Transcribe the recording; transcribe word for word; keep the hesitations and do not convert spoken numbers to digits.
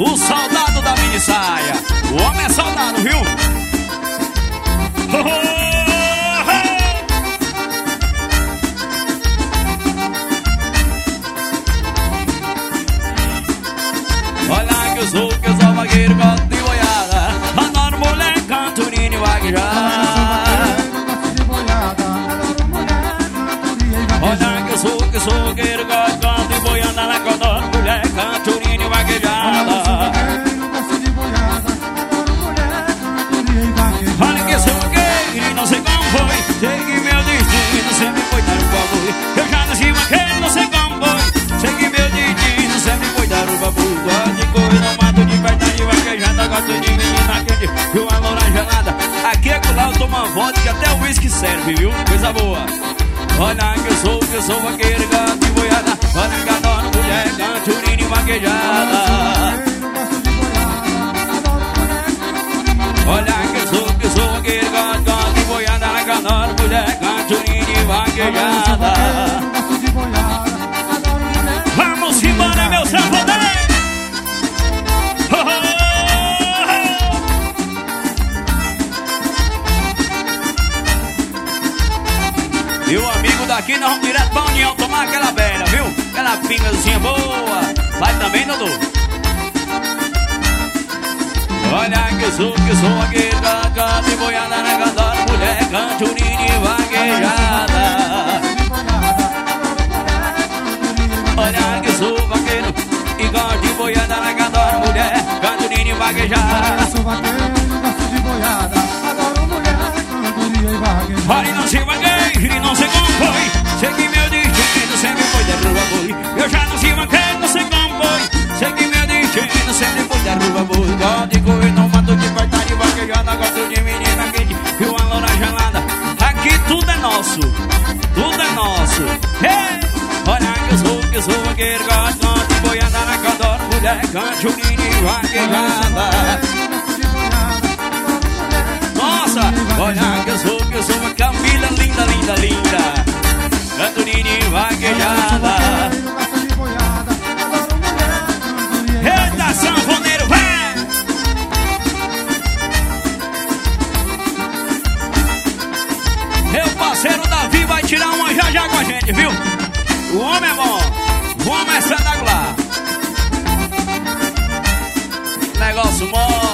o soldado da mini saia. O homem é soldado, viu? Oh, oh, oh. Olha que eu sou, que eu sou vaqueiro, gosto de boiada. Adoro mulher, canturina e vaquejada. Olha que eu sou, que eu sou vaqueiro, gosto de boiada. Adoro mulher, canturina e vaquejada. Olha que eu sou vaqueiro e não sei como foi. Sei que meu destino sempre foi dar o favor. Eu já nasci vaqueiro, não sei como foi. Sei que meu destino sempre foi dar o favor. Gosto de cor, não mato de verdade, vaquejada. Gosto de menina quente e uma loura gelada. Aqui é que lá eu tomo uma vodka que até o uísque serve, viu? Coisa boa. Olha que eu sou, que eu sou vaqueiro, gosto de boiada. Olha que adoro mulher, canturina e vaquejada. Olha que eu sou, que eu sou vaqueiro, gosto de boiada. Olha que adoro mulher, canturina e vaquejada. Vamos embora, meu sanfoneiro! E o amigo daqui, nós vamos direto pra União tomar aquela velha, viu? Aquela pingazinha boa. Vai também, Dudu? Olha que eu sou, que eu sou vaqueiro, gosto de boiada, né? Adoro mulher, canturina e vaquejada. Olha que eu sou vaqueiro e gosto de boiada, né? Adoro mulher, canturina e vaquejada. Eu sou vaqueiro, gosto de boiada. Adoro mulher, canturina e vaquejada. Olha, não sei vaqueiro e não sei como foi. Sei que meu destino sempre foi da rua boi. Eu já não sei vaqueiro, não sei como foi. Sei que meu destino sempre foi da rua boi. Gosto de correr, não mato de verdade, vaquejada. Gosto de menina quente e uma loura gelada. Aqui tudo é nosso, tudo é nosso. Hey! Olha que eu sou, que eu sou vaqueiro, gosto de boiada, né? Que adoro mulher, canturina e vaquejada. Nossa, olha que eu sou, que eu sou uma Camila linda, linda, linda. Canturina e vaquejada. Eita, sanfoneiro, vai! Meu parceiro Davi vai tirar uma já já com a gente, viu? O homem é bom, o homem é espetacular. Negócio mó.